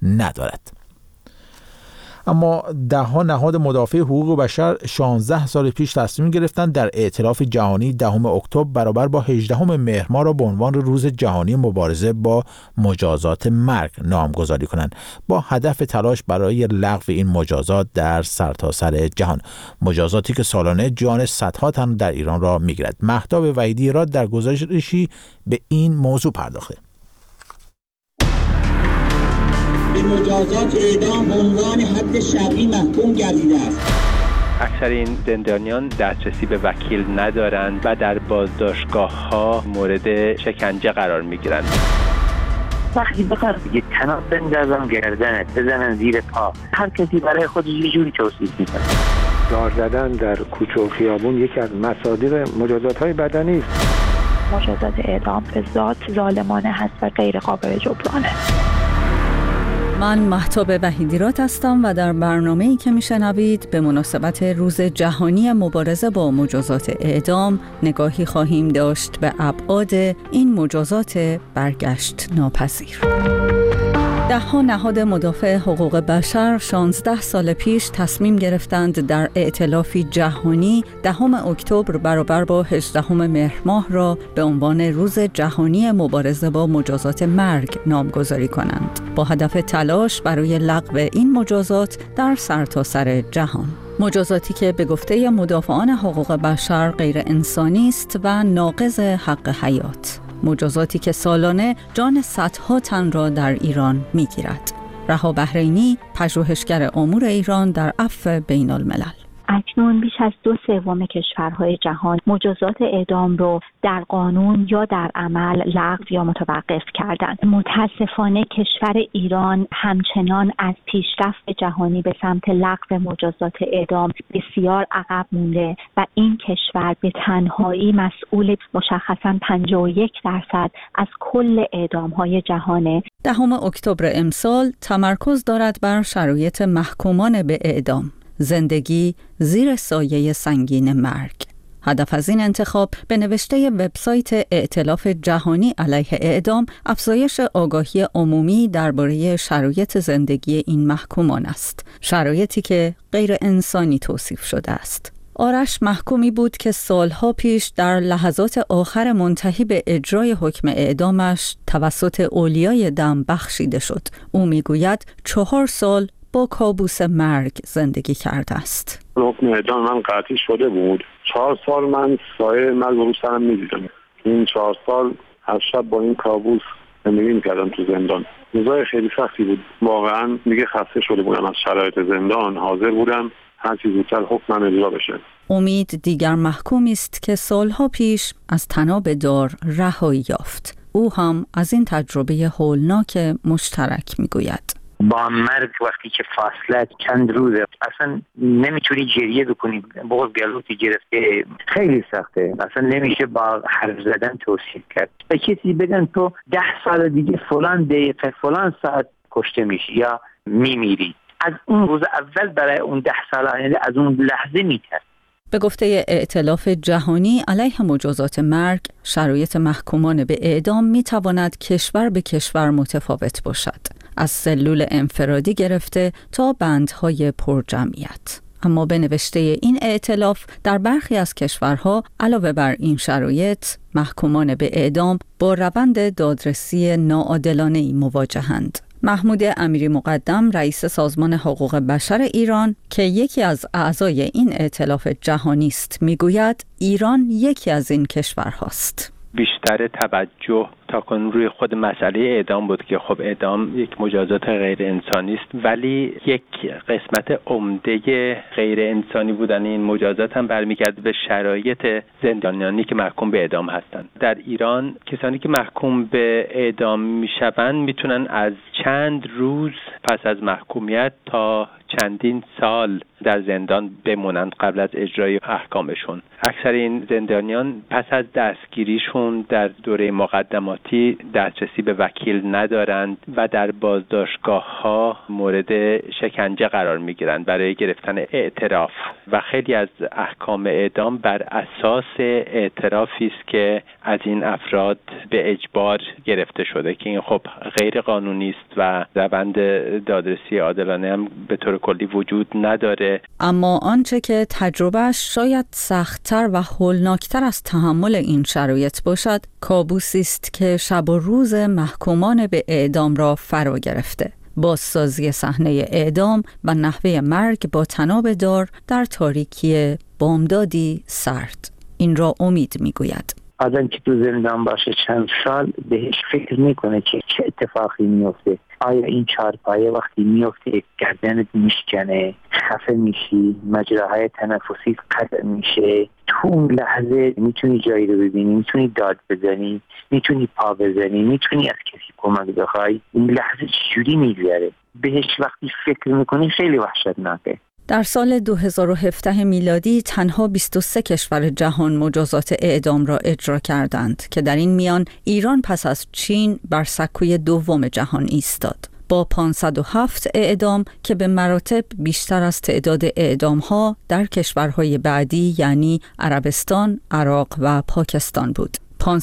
ندارد. اما ده‌ها نهاد مدافع حقوق بشر 16 سال پیش تصمیم گرفتند در ائتلاف جهانی 10 اکتبر برابر با 18 مهر ماه را به عنوان روز جهانی مبارزه با مجازات مرگ نامگذاری کنند، با هدف تلاش برای لغو این مجازات در سرتاسر جهان، مجازاتی که سالانه جان صدها تن در ایران را می‌گیرد. مهتاب وحیدی را در گزارشی به این موضوع پرداخته. به مجازات اعدام به عنوان حد شرعی محکوم گردیده است. اکثر این زندانیان دسترسی به وکیل ندارند و در بازداشتگاه‌ها مورد شکنجه قرار می‌گیرند. وقتی بخواد یه تناب بندازن گردنت بزنن زیر پا، هر کسی برای خودش یه جوری توصیف می‌کنه. دار زدن در کوچه و خیابون یکی از مصادیق مجازات‌های بدنی است. مجازات اعدام به ذات ظالمانه هست و غیر قابل جبرانه. من مهتاب وحیدیرات هستم و در برنامه‌ای که میشنوید به مناسبت روز جهانی مبارزه با مجازات اعدام نگاهی خواهیم داشت به ابعاد این مجازات برگشت ناپذیر. ده‌ها نهاد مدافع حقوق بشر 16 سال پیش تصمیم گرفتند در ائتلافی جهانی 10 اکتبر برابر با 18 مهر ماه را به عنوان روز جهانی مبارزه با مجازات مرگ نامگذاری کنند، با هدف تلاش برای لغو این مجازات در سرتاسر جهان. مجازاتی که به گفته مدافعان حقوق بشر غیر انسانی است و ناقض حق حیات. مجازاتی که سالانه جان صدها تن را در ایران می‌گیرد. رها بحرینی، پژوهشگر امور ایران در عفو بین الملل. اکنون بیش از 2/3 کشورهای جهان مجازات اعدام رو در قانون یا در عمل لغو یا متوقف کردند. متاسفانه کشور ایران همچنان از پیشرفت جهانی به سمت لغو مجازات اعدام بسیار عقب مونده و این کشور به تنهایی مسئول مشخصاً 51% از کل اعدام‌های جهانه. 10 اکتبر امسال تمرکز دارد بر شرایط محکومان به اعدام. زندگی زیر سایه سنگین مرگ. هدف از این انتخاب به نوشته وبسایت ائتلاف جهانی علیه اعدام افزایش آگاهی عمومی درباره شرایط زندگی این محکومان است. شرایطی که غیر انسانی توصیف شده است. آرش محکومی بود که سالها پیش در لحظات آخر منتهی به اجرای حکم اعدامش توسط اولیای دم بخشیده شد. او میگوید 4 سال با کابوس مرگ زندگی کرده است. حکم اعدام من قطعی شده بود. 4 سال من سایه مرگ رو سرم می‌دیدم. این 4 سال هر شب با این کابوس زندگی می‌کردم تو زندان. روزای خیلی سختی بود. واقعا دیگه خسته شده بودم از شرایط زندان. حاضر بودم هر چیز زودتر حکمم اجرا بشه. امید دیگر محکومی است که سالها پیش از طناب دار رهایی یافت. او هم از این تجربه هولناک مشترک می‌گوید. با مرگ وقتی که فاصله چند روزه اصلا نمیتونی گریه بکنی، بغض گلوتی گرفته، خیلی سخته، اصلا نمیشه با حرف زدن توصیف کرد. به کسی بگن تو 10 سال دیگه فلان دقیقه فلان ساعت کشته میشی یا میمیری، از اون روز اول برای اون 10 سال از اون لحظه میترد. به گفته ائتلاف جهانی علیه مجازات مرگ، شرایط محکومان به اعدام میتواند کشور به کشور متفاوت باشد، از سلول انفرادی گرفته تا بندهای پرجمعیت. اما به نوشته این ائتلاف در برخی از کشورها علاوه بر این شرایط، محکومان به اعدام با روند دادرسی ناعادلانه‌ای مواجهند. محمود امیری مقدم، رئیس سازمان حقوق بشر ایران که یکی از اعضای این ائتلاف جهانی است، میگوید ایران یکی از این کشورهاست. بیشتر توجه تاکنون روی خود مسئله اعدام بود که خب اعدام یک مجازات غیر انسانی است، ولی یک قسمت عمده غیر انسانی بودن این مجازات هم برمیگرده به شرایط زندانیانی که محکوم به اعدام هستند. در ایران کسانی که محکوم به اعدام میشوند میتونن از چند روز پس از محکومیت تا چندین سال در زندان بمونند قبل از اجرای احکامشون. اکثر این زندانیان پس از دستگیریشون در دوره مقدماتی مجازاتی دسترسی به وکیل ندارند و در بازداشتگاه‌ها مورد شکنجه قرار می‌گیرند برای گرفتن اعتراف و خیلی از احکام اعدام بر اساس اعترافی است که از این افراد به اجبار گرفته شده که این خب غیر قانونی است و روند دادرسی عادلانه هم به طور کلی وجود نداره. اما آنچه که تجربهش شاید سخت‌تر و هولناکتر از تحمل این شرایط باشد، کابوسی است که شب و روز محکومان به اعدام را فرا گرفته. بازسازی صحنه اعدام و نحوه مرگ با طناب دار در تاریکی بامدادی سرد. این را امید میگوید. آدم که تو زندان باشه چند سال بهش فکر میکنه که چه اتفاقی میفته. آیا این چارپایه وقتی میفته گردنت میشکنه، خفه میشی، مجراهای تنفسی قطع میشه، تو اون لحظه میتونی جایی رو ببینی، میتونی داد بزنی، میتونی پا بزنی، میتونی از کسی کمک بخوای. این لحظه چجوری میگذره؟ بهش وقتی فکر میکنی خیلی وحشتناکه. در سال 2017 میلادی تنها 23 کشور جهان مجازات اعدام را اجرا کردند که در این میان ایران پس از چین بر سکوی دوم جهان ایستاد با 507 اعدام که به مراتب بیشتر از تعداد اعدام‌ها در کشورهای بعدی یعنی عربستان، عراق و پاکستان بود.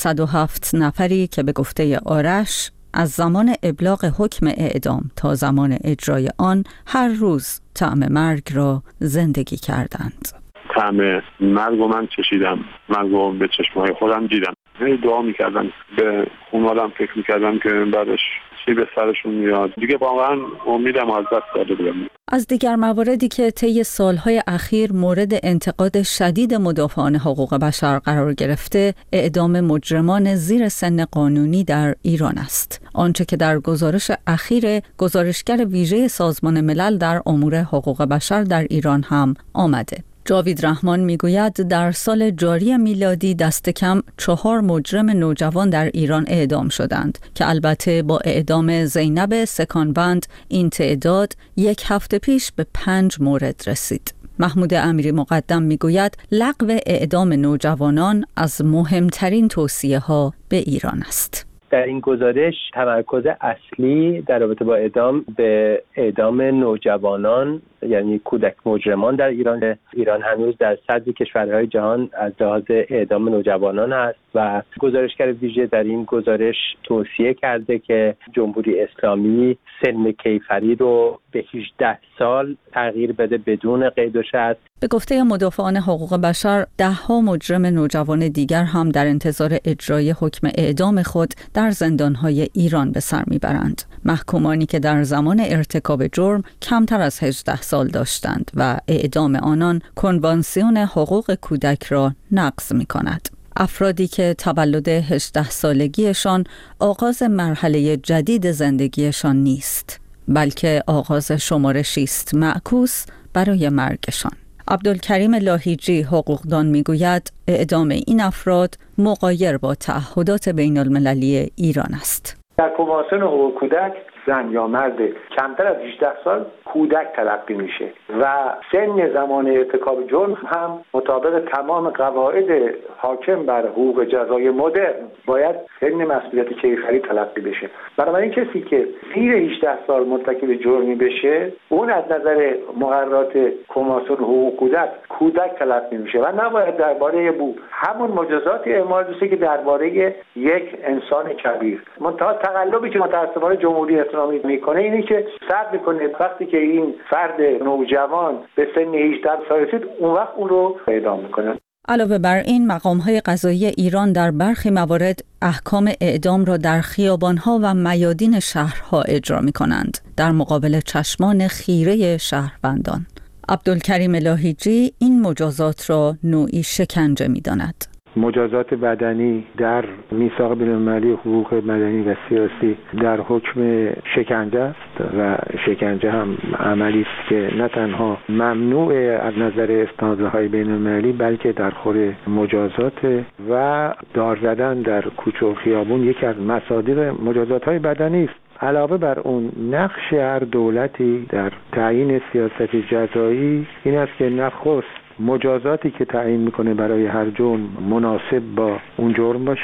507 نفری که به گفته آرش از زمان ابلاغ حکم اعدام تا زمان اجرای آن هر روز طعم مرگ را زندگی کردند. طعم مرگ رو من چشیدم، مرگ رو به چشمهای خودم دیدم. دعا میکردم، به خونوادم فکر میکردم که بعدش چی به سرشون میاد. دیگه واقعا امیدم از دست داده بودم. از دیگر مواردی که طی سالهای اخیر مورد انتقاد شدید مدافعان حقوق بشر قرار گرفته، اعدام مجرمان زیر سن قانونی در ایران است. آنچه که در گزارش اخیر گزارشگر ویژه سازمان ملل در امور حقوق بشر در ایران هم آمده. جاوید رحمان میگوید در سال جاری میلادی دست کم 4 مجرم نوجوان در ایران اعدام شدند که البته با اعدام زینب سکانبند این تعداد 1 هفته پیش به 5 مورد رسید. محمود امیری مقدم میگوید لغو اعدام نوجوانان از مهمترین توصیه‌ها به ایران است. در این گزارش تمرکز اصلی در رابطه با اعدام به اعدام نوجوانان یعنی کودک مجرمان در ایران هنوز در صدر کشورهای جهان از لحاظ اعدام نوجوانان است و گزارشگر ویژه در این گزارش توصیه کرده که جمهوری اسلامی سن کیفری رو به 18 سال تغییر بده بدون قید و شرط. به گفته مدافعان حقوق بشر 10 مجرم نوجوان دیگر هم در انتظار اجرای حکم اعدام خود در زندانهای ایران به سر میبرند. محکومانی که در زمان ارتکاب جرم کمتر از 18 سال داشتند و اعدام آنان کنوانسیون حقوق کودک را نقض می‌کند. افرادی که تولد 18 سالگیشان آغاز مرحله جدید زندگیشان نیست، بلکه آغاز شمارشی است معکوس برای مرگشان. عبدالکریم لاهیجی حقوقدان میگوید اعدام این افراد مغایر با تعهدات بین المللی ایران است. در کنوانسیون حقوق کودک زن یا مرد کمتر از 18 سال کودک تلقی میشه و سن زمان ارتکاب جرم هم مطابق تمام قواعد حاکم بر حقوق جزای مدرن باید سن مسئولیت کیفری تلقی بشه. بنابراین کسی که زیر 18 سال مرتکب جرمی بشه اون از نظر مقررات کنوانسیون حقوق کودک تلقی میشه و نباید درباره همون مجازات اعمال بشه که درباره یک انسان کبیر. منتها تقلبی که متأسفانه جمهوری اسلامی میکنه اینه که صبر میکنه وقتی که این فرد نوجوان به سن 18 سال رسید اون وقت اون رو اعدام میکنه. علاوه بر این مقام‌های قضایی ایران در برخی موارد احکام اعدام را در خیابان‌ها و میادین شهرها اجرا می‌کنند در مقابل چشمان خیره شهروندان. عبدالکریم لاهیجی این مجازات را نوعی شکنجه می‌داند. مجازات بدنی در میثاق بین‌المللی حقوق مدنی و سیاسی در حکم شکنجه است و شکنجه هم عملی است که نه تنها ممنوع از نظر استانداردهای بین‌المللی بلکه در خور مجازات و دار زدن در کوچه و خیابون یکی از مصادیق مجازات‌های بدنی است. علاوه بر اون نقش هر دولتی در تعیین سیاست جزایی این است که نخست مجازاتی که تعیین میکنه برای هر جرم مناسب با اون جرم باشه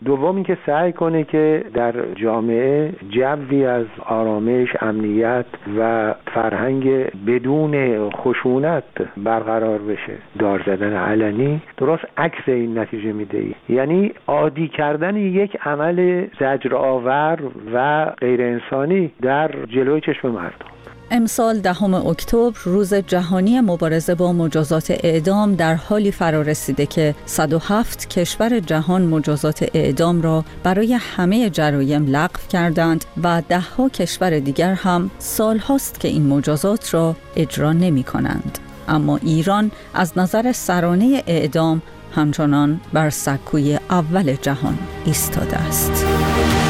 دوم اینکه سعی کنه که در جامعه جوی از آرامش، امنیت و فرهنگ بدون خشونت برقرار بشه. دار زدن علنی درست عکس این نتیجه میده، یعنی عادی کردن یک عمل زجرآور و غیر انسانی در جلوی چشم مردم. امسال 10 اکتبر روز جهانی مبارزه با مجازات اعدام در حالی فرا رسیده که 107 کشور جهان مجازات اعدام را برای همه جرایم لغو کردند و 10 کشور دیگر هم سالهاست که این مجازات را اجرا نمی کنند. اما ایران از نظر سرانه اعدام همچنان بر سکوی اول جهان ایستاده است.